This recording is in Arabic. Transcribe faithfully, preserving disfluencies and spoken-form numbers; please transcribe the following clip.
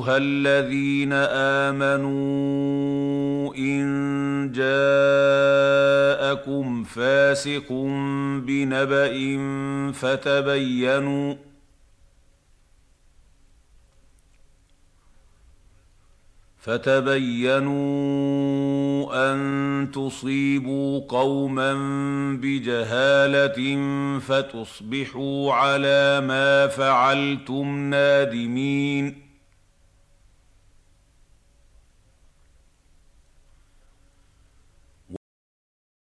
ايها الذين امنوا ان جاءكم فاسق بنبأ فتبينوا فتبينوا ان تصيبوا قوما بجهاله فتصبحوا على ما فعلتم نادمين